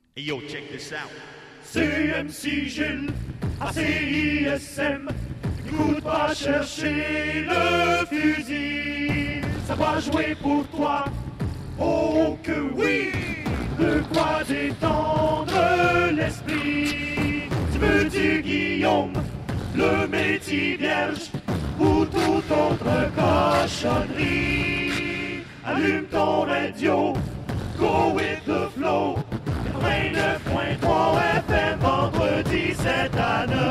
Hey yo, check this out. CMC Gilles, à CISM, écoute pas chercher le fusil, ça va jouer pour toi, oh que oui, de quoi détendre l'esprit. Tu veux du Guillaume, le métier vierge, ou toute autre cochonnerie. Allume ton radio, go with the flow. 89.3 FM, vendredi 7 à 9.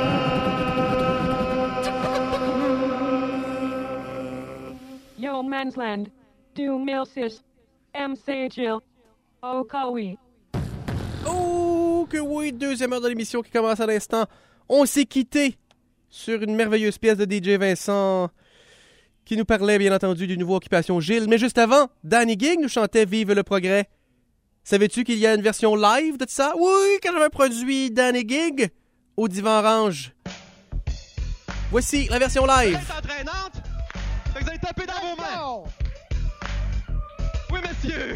Yo Mansland, du Milsis, MC Jill, oh Kawi. Oh que oui, deuxième heure de l'émission qui commence à l'instant. On s'est quitté sur une merveilleuse pièce de DJ Vincent qui nous parlait bien entendu du nouveau Occupation Gilles. Mais juste avant, Danny Gig nous chantait Vive le progrès. Savais-tu qu'il y a une version live de ça? Oui, quand j'avais produit Danny Gig au Divan Orange. Voici la version live. C'est entraînante. Fait que vous allez taper dans vos mains. Oui, monsieur.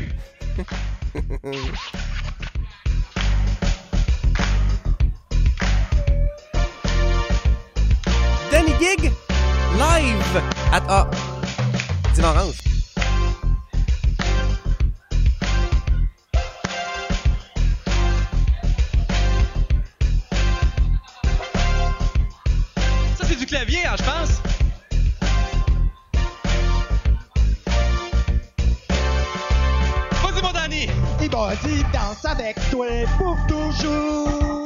Danny Gig live at Divan Orange. Du clavier, hein, je pense. Vas-y, mon Danny. Et vas-y, danse avec toi pour toujours.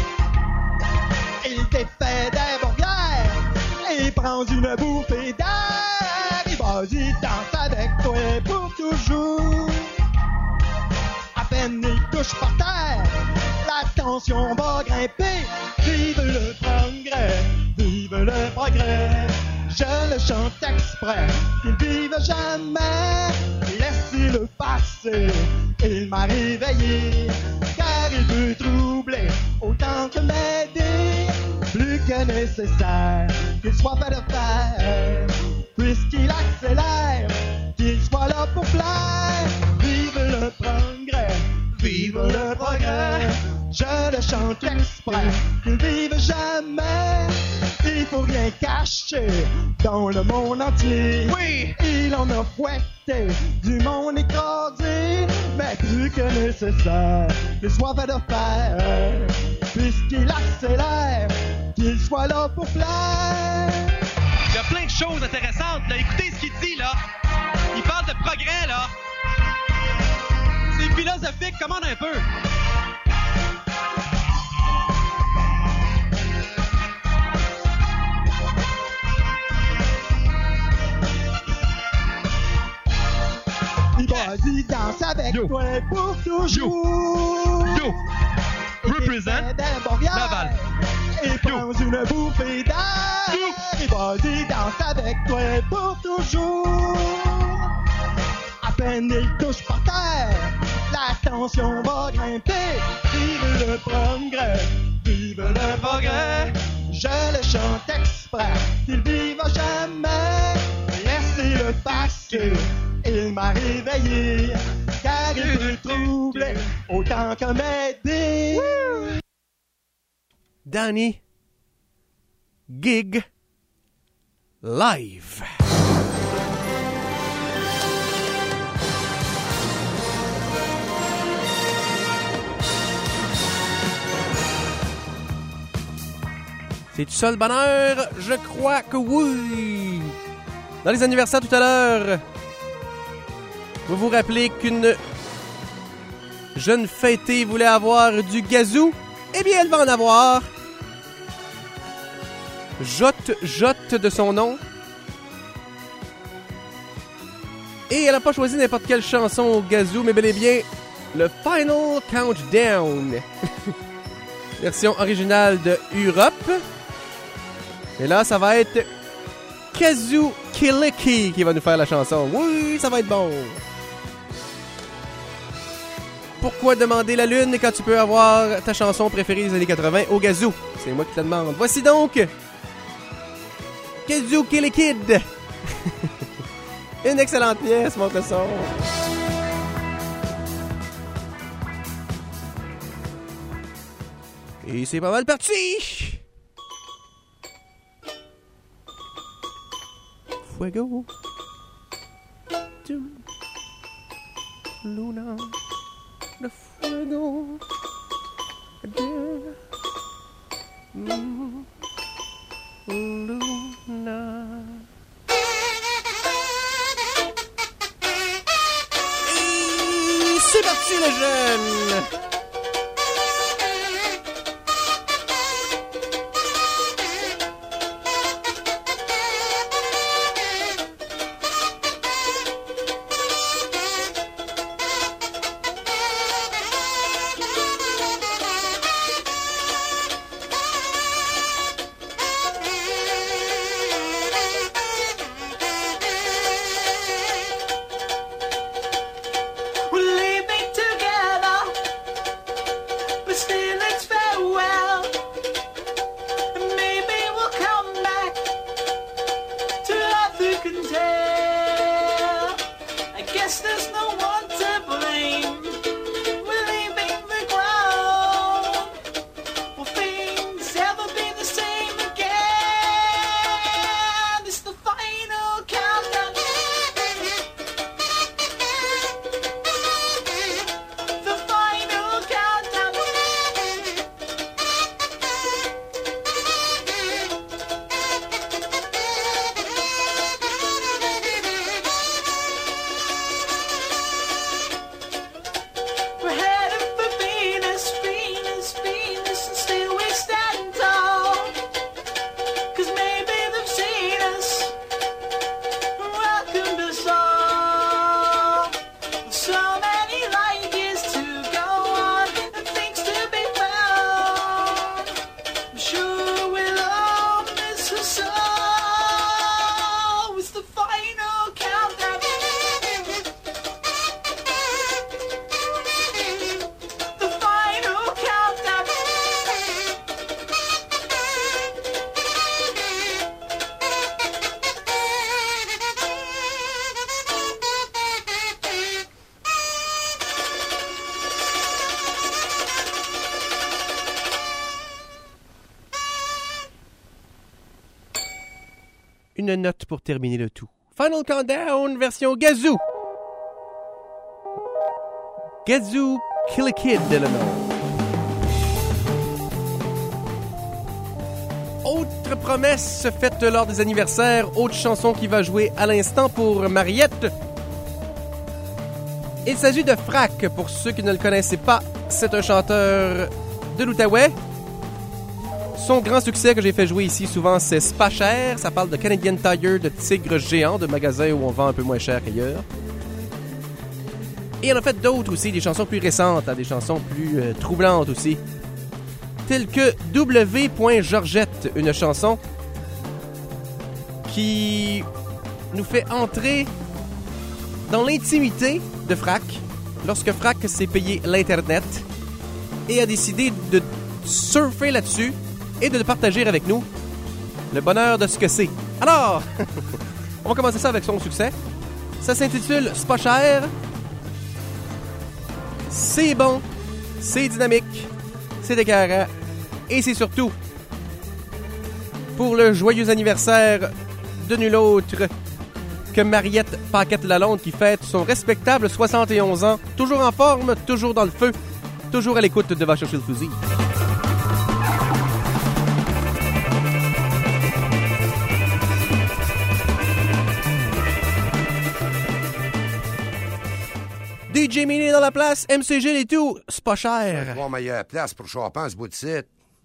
Il t'effait des bourrières et prends une bouffée d'air. Et vas-y, danse avec toi pour toujours. À peine il touche par terre, la tension va grimper. Vive le progrès. Vive le progrès, je le chante exprès, qu'il vive jamais, laissez-le passer, il m'a réveillé, car il peut troubler, autant que m'aider, plus que nécessaire, qu'il soit fait de fer, puisqu'il accélère, qu'il soit là pour plaire, vive le progrès, vive le progrès, je le chante exprès, qu'il vive jamais. Il faut rien cacher dans le monde entier. Oui! Il en a fouetté du monde écrasé, mais plus que nécessaire qu'il soit fait de fer, puisqu'il accélère, qu'il soit là pour plaire. Il y a plein de choses intéressantes, là. Écoutez ce qu'il dit, là. Il parle de progrès, là. C'est philosophique, commande un peu. Vas-y, danse avec toi pour toujours. Yo. Represent Laval. Et prends une bouffée d'air. Et vas-y, danse avec toi pour toujours. À peine il touche par terre, la tension va grimper. Vive le progrès, vive le progrès. Je le chante exprès, qu'il vive à jamais. Laissez-le passer. Il m'a réveillé, car il peut troubler autant que m'aider. Danny Gig live. C'est-tu ça le bonheur? Je crois que oui. Dans les anniversaires tout à l'heure, vous vous rappelez qu'une jeune fêtée voulait avoir du gazou? Eh bien, elle va en avoir. Jotte de son nom. Et elle n'a pas choisi n'importe quelle chanson au gazou, mais bel et bien le Final Countdown. Version originale de Europe. Et là, ça va être Kazoo Kiliki qui va nous faire la chanson. Oui, ça va être bon. Pourquoi demander la lune quand tu peux avoir ta chanson préférée des années 80 au gazou? C'est moi qui te le demande. Voici donc Kazoo Kilikid. Une excellente pièce, montre le son. Et c'est pas mal parti! Fuego de Luna, de fuego de Luna. Et c'est parti les jeunes! Une note pour terminer le tout. Final Countdown version Gazoo. Gazoo Kill a Kid de le nom. Autre promesse faite lors des anniversaires, autre chanson qui va jouer à l'instant pour Mariette. Il s'agit de Frac. Pour ceux qui ne le connaissaient pas, c'est un chanteur de l'Outaouais. Son grand succès que j'ai fait jouer ici souvent, c'est C'est pas cher. Ça parle de Canadian Tire, de tigres géants, de magasins où on vend un peu moins cher qu'ailleurs. Et il en a fait d'autres aussi, des chansons plus récentes, des chansons plus troublantes aussi. Telles que W.Georgette, une chanson qui nous fait entrer dans l'intimité de Frac, lorsque Frac s'est payé l'Internet et a décidé de surfer là-dessus et de partager avec nous le bonheur de ce que c'est. Alors, on va commencer ça avec son succès. Ça s'intitule C'est pas cher. C'est bon, c'est dynamique, c'est écœurant et c'est surtout pour le joyeux anniversaire de nul autre que Mariette Paquette-Lalonde qui fête son respectable 71 ans, toujours en forme, toujours dans le feu, toujours à l'écoute de Va chercher le fusil. DJ Mini dans la place, MCG et tout, c'est pas cher. Bon, meilleure place pour Chopin, ce bout de site.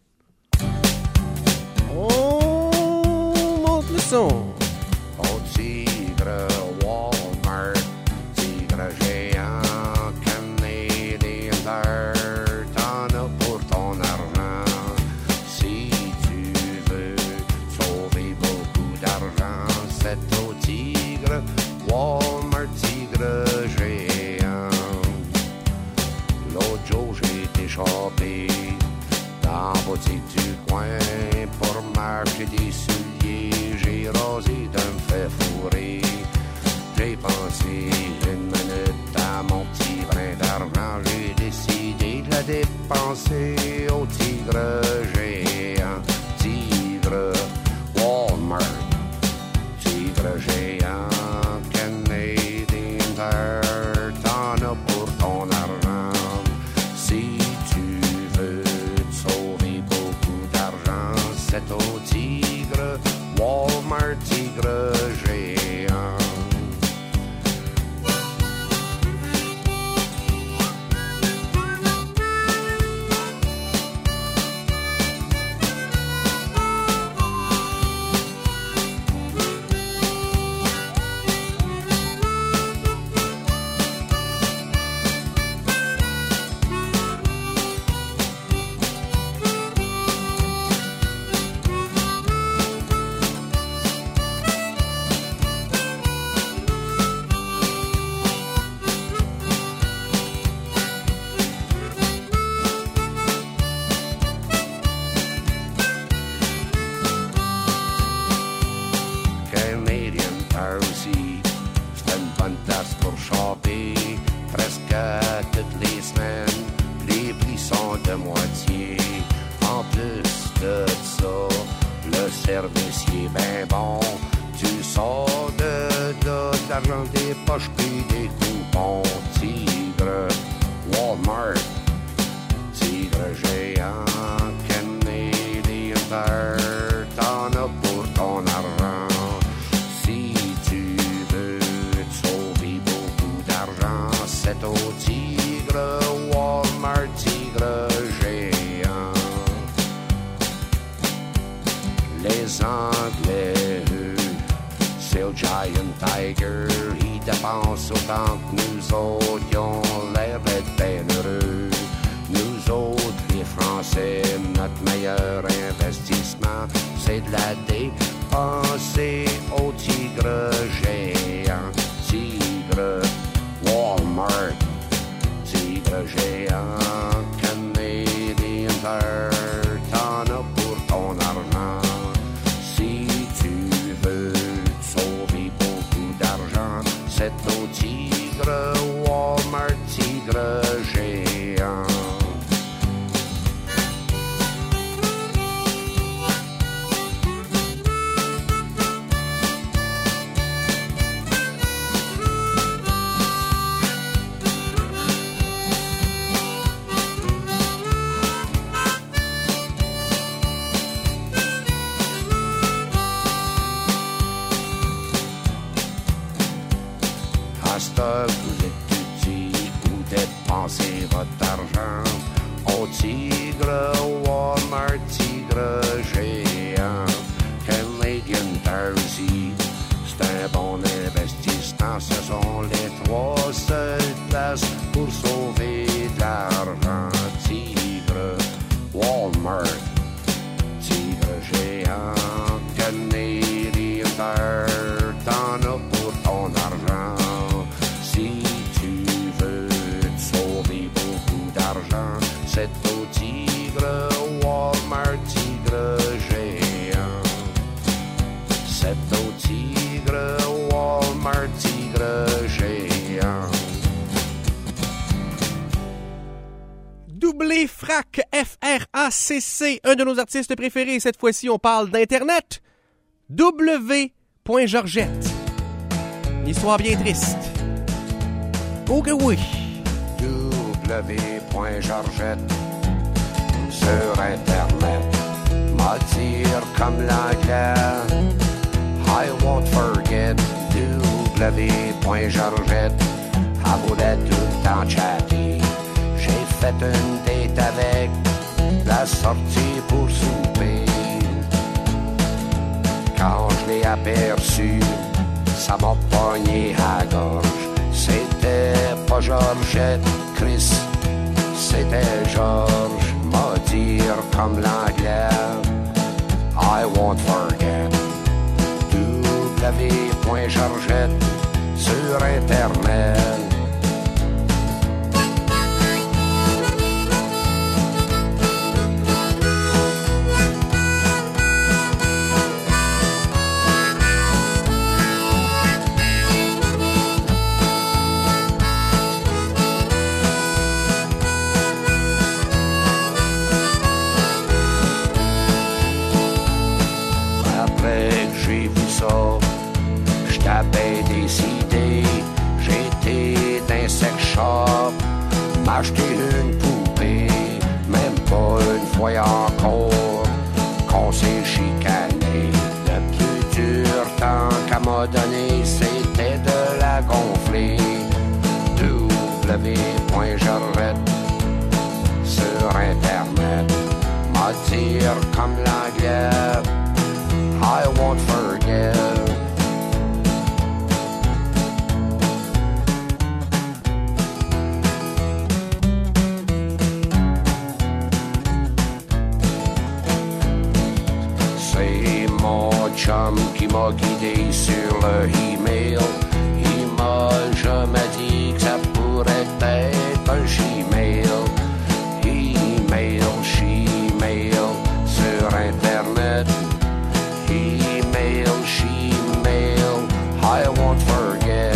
On monte le son. Oh, tigre, Walmart, tigre géant, Canadien Tire, t'en as pour ton argent. Si tu veux sauver beaucoup d'argent, c'est au tigre, Walmart, tigre géant. L'autre jour, j'ai été choper dans la boutique du coin pour m'acheter des souliers. J'ai rasé de me faire fourrer. J'ai pensé une minute à mon petit brin d'argent. J'ai décidé de la dépenser au tigre géant. Tigre Walmart, tigre géant, Canadian Tire, t'en as pour ton argent. Si tu veux te sauver beaucoup d'argent, c'est au tigre Walmart, tigre géant. Vous étudiez ou dépensez votre argent au tigre Walmart, tigre géant, Canadian Tire aussi. C'est un bon investissement, ce sont les trois seules places pour sauver de l'argent. Tigre Walmart, tigre géant, Canadian Tire, t'en as pour ton argent. Si tu veux te sauver beaucoup d'argent, c'est au tigre Walmart, tigre géant. C'est au tigre Walmart, tigre géant. Doublé Frac, F-R-A-C-C, un de nos artistes préférés. Cette fois-ci, on parle d'Internet. W.Georgette. Une histoire bien triste. Oh que oui. W.Georgette sur Internet m'a dire comme l'anglais I won't forget. W.Georgette elle voulait tout le temps chatter. J'ai fait une date avec la sortie pour souper. Quand je l'ai aperçu, ça m'a pogné à la gorge. C'était pas Georgette, Chris, c'était Georges. M'a dire comme l'anglais I won't forget. W.Georgette sur Internet. j'ai une poupée, même pas une fois encore qu'on s'est chicané. Le plus dur tant qu'elle m'a donné, c'était de la gonfler. W.Jarrett sur Internet m'a dire comme l'anglais, I won't forget. C'est mon chum qui m'a guidé sur le email. Il m'a jamais dit que ça pourrait être un Gmail. Email, Gmail sur Internet. Email, Gmail, I won't forget.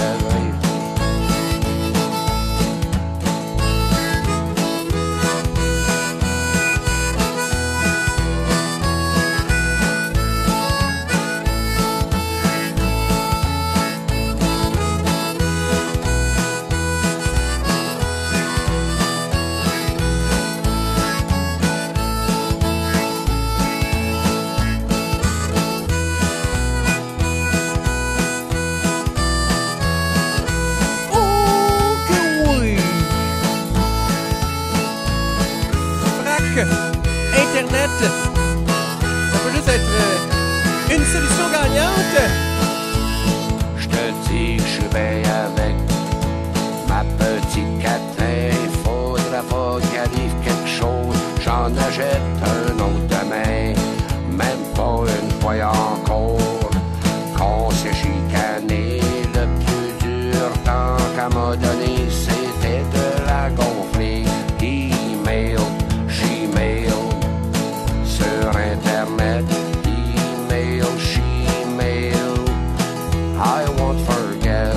Internet, ça peut juste être une solution gagnante. Je te dis que je suis bien avec ma petite Catherine. Il faudra pas qu'il arrive quelque chose, j'en achète un autre demain. Même pas une fois encore qu'on s'est chicané. Le plus dur tant qu'elle m'a donné, c'était de la gonfler. Email, Gmail sur Internet. Email, Gmail, I won't forget.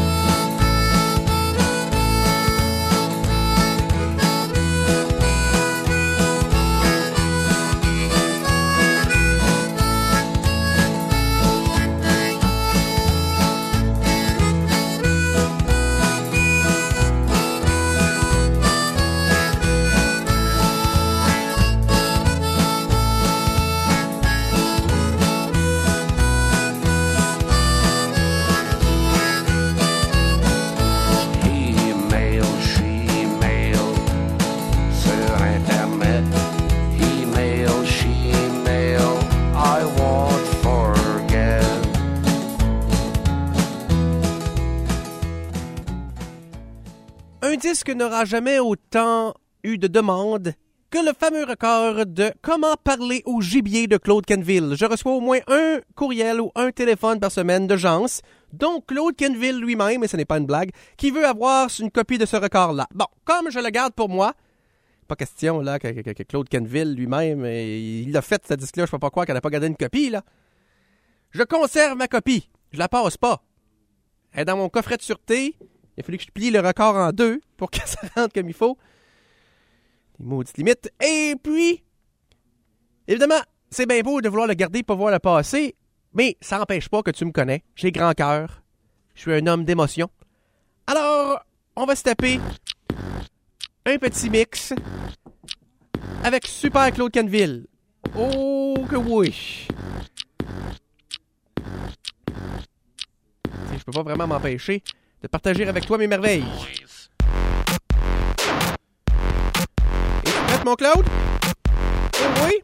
Un disque n'aura jamais autant eu de demandes que le fameux record de « Comment parler au gibier » de Claude Quenneville. Je reçois au moins un courriel ou un téléphone par semaine de gens, dont Claude Quenneville lui-même, et ce n'est pas une blague, qui veut avoir une copie de ce record-là. Bon, comme je le garde pour moi, pas question là que Claude Quenneville lui-même, il l'a fait ce disque-là, je sais pas quoi, qu'elle n'a pas gardé une copie, là. Je conserve ma copie, je la passe pas. Elle est dans mon coffret de sûreté. Il a fallu que je plie le record en deux pour que ça rentre comme il faut. Des maudites limites. Et puis, évidemment, c'est bien beau de vouloir le garder pour voir le passer, mais ça n'empêche pas que tu me connais. J'ai grand cœur. Je suis un homme d'émotion. Alors, on va se taper un petit mix avec Super Claude Quenneville. Oh que oui! Je peux pas vraiment m'empêcher de partager avec toi mes merveilles. Es-tu prête, mon Claude? Oh oui?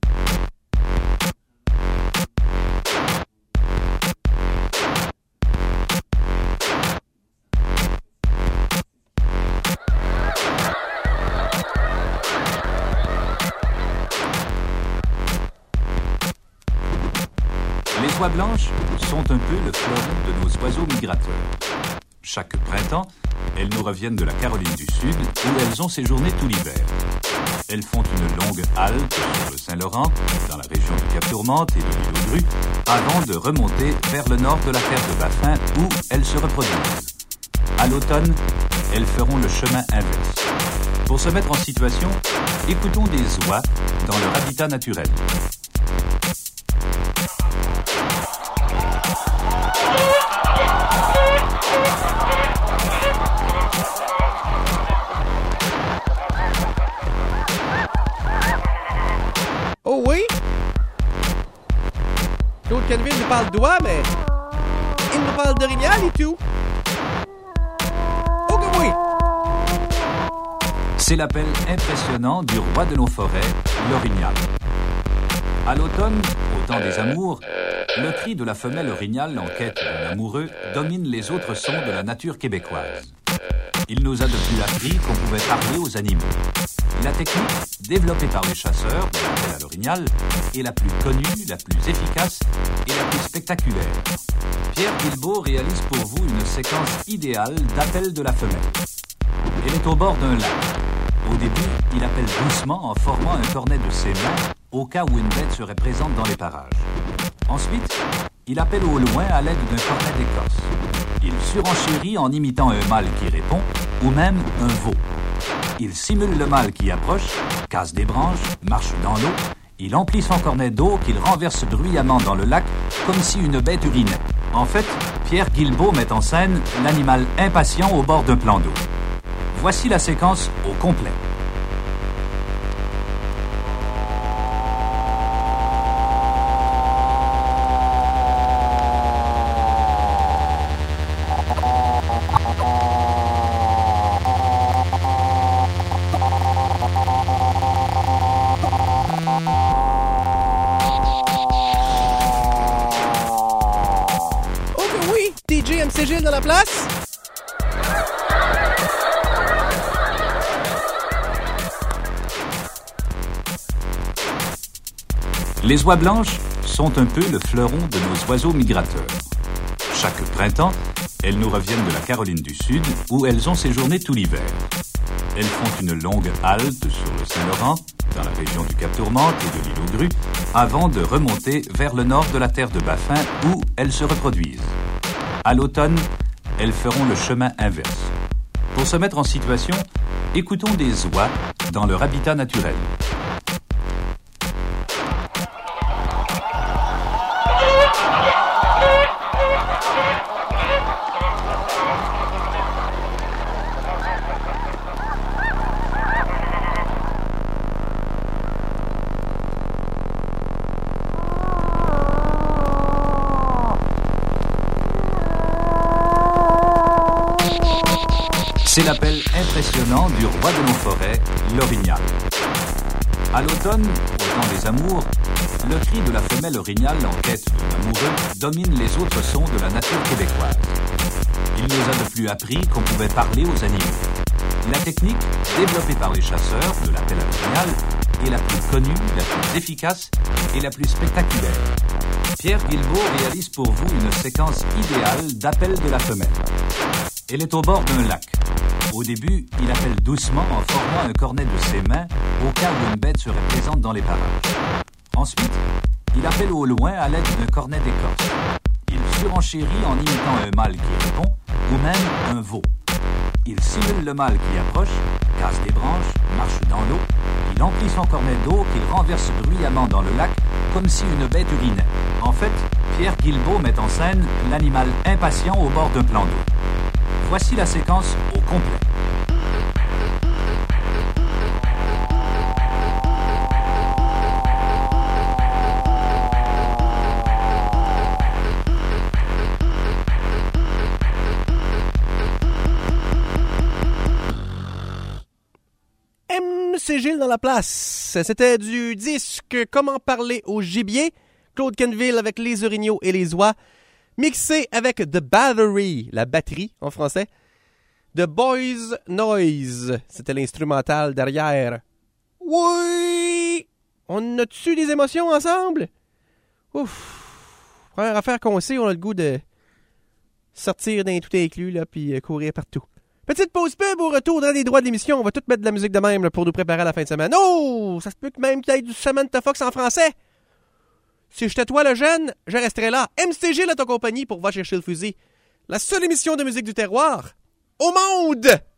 Les oies blanches sont un peu le fleuron de nos oiseaux migrateurs. Chaque printemps, elles nous reviennent de la Caroline du Sud, où elles ont séjourné tout l'hiver. Elles font une longue halte sur le Saint-Laurent, dans la région du Cap-Tourmente et de l'île aux Grues, avant de remonter vers le nord de la terre de Baffin, où elles se reproduisent. À l'automne, elles feront le chemin inverse. Pour se mettre en situation, écoutons des oies dans leur habitat naturel. Oh oui? Claude Canville nous parle d'oie, mais il nous parle d'orignal et tout. Oh que oui! C'est l'appel impressionnant du roi de nos forêts, l'orignal. À l'automne, au temps des amours, le cri de la femelle orignale en quête d'un amoureux domine les autres sons de la nature québécoise. Il nous a depuis appris qu'on pouvait parler aux animaux. La technique, développée par les chasseurs, de l'appel à l'orignal, est la plus connue, la plus efficace et la plus spectaculaire. Pierre Guilbeault réalise pour vous une séquence idéale d'appel de la femelle. Elle est au bord d'un lac. Au début, il appelle doucement en formant un cornet de ses mains au cas où une bête serait présente dans les parages. Ensuite, il appelle au loin à l'aide d'un cornet d'écorce. Il surenchérit en imitant un mâle qui répond ou même un veau. Il simule le mâle qui approche, casse des branches, marche dans l'eau. Il emplit son cornet d'eau qu'il renverse bruyamment dans le lac comme si une bête urinait. En fait, Pierre Guilbeault met en scène l'animal impatient au bord d'un plan d'eau. Voici la séquence au complet. Oh que oui! DJ MC Gilles dans la place! Les oies blanches sont un peu le fleuron de nos oiseaux migrateurs. Chaque printemps, elles nous reviennent de la Caroline du Sud, où elles ont séjourné tout l'hiver. Elles font une longue halte sur le Saint-Laurent, dans la région du Cap-Tourmente et de l'île aux Grues, avant de remonter vers le nord de la terre de Baffin, où elles se reproduisent. À l'automne, elles feront le chemin inverse. Pour se mettre en situation, écoutons des oies dans leur habitat naturel. C'est l'appel impressionnant du roi de nos forêts, l'orignal. À l'automne, au temps des amours, le cri de la femelle orignale en quête d'un amoureux domine les autres sons de la nature québécoise. Il nous a de plus appris qu'on pouvait parler aux animaux. La technique, développée par les chasseurs de l'appel à l'orignal, est la plus connue, la plus efficace et la plus spectaculaire. Pierre Guilbeault réalise pour vous une séquence idéale d'appel de la femelle. Elle est au bord d'un lac. Au début, il appelle doucement en formant un cornet de ses mains au cas où une bête serait présente dans les parages. Ensuite, il appelle au loin à l'aide d'un cornet d'écorce. Il surenchérit en imitant un mâle qui répond ou même un veau. Il simule le mâle qui approche, casse des branches, marche dans l'eau. Il emplit son cornet d'eau qu'il renverse bruyamment dans le lac comme si une bête urinait. En fait, Pierre Guilbeault met en scène l'animal impatient au bord d'un plan d'eau. Voici la séquence au complet. MC Gilles dans la place. C'était du disque Comment parler au gibier, Claude Canville avec les orignaux et les oies, mixé avec The Battery, la batterie en français, The Boys Noise. C'était l'instrumental derrière. Oui! On a-tu des émotions ensemble? Ouf! Première affaire qu'on sait, on a le goût de sortir d'un tout inclus, là, puis courir partout. Petite pause pub, au retour dans les droits de l'émission, on va tout mettre de la musique de même là, pour nous préparer à la fin de semaine. Oh! Ça se peut que même qu'il y ait du Samantha Fox en français. Si j'étais toi le jeune, je resterais là. MC Gilles à ton compagnie pour Va chercher le fusil. La seule émission de musique du terroir au monde!